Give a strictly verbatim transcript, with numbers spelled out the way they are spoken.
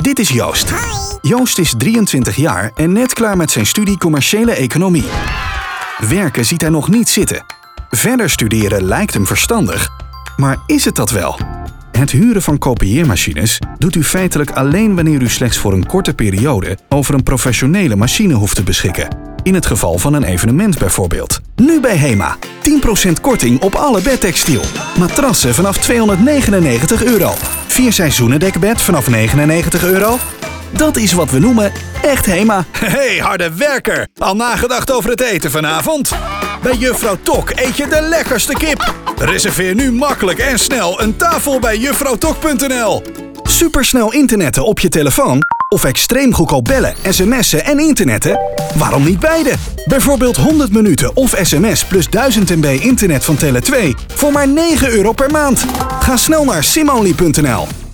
Dit is Joost. Joost is drieëntwintig jaar en net klaar met zijn studie commerciële economie. Werken ziet hij nog niet zitten. Verder studeren lijkt hem verstandig. Maar is het dat wel? Het huren van kopieermachines doet u feitelijk alleen wanneer u slechts voor een korte periode over een professionele machine hoeft te beschikken. In het geval van een evenement bijvoorbeeld. Nu bij HEMA. tien procent korting op alle bedtextiel. Matrassen vanaf tweehonderdnegenennegentig euro. Vier seizoenen dekbed vanaf negenennegentig euro. Dat is wat we noemen echt HEMA. Hey, harde werker! Al nagedacht over het eten vanavond? Bij Juffrouw Tok eet je de lekkerste kip. Reserveer nu makkelijk en snel een tafel bij juffrouw tok punt n l. Supersnel internetten op je telefoon of extreem goedkoop bellen, sms'en en internetten? Waarom niet beide? Bijvoorbeeld honderd minuten of sms plus duizend megabit internet van Tele twee voor maar negen euro per maand. Ga snel naar simonly punt n l.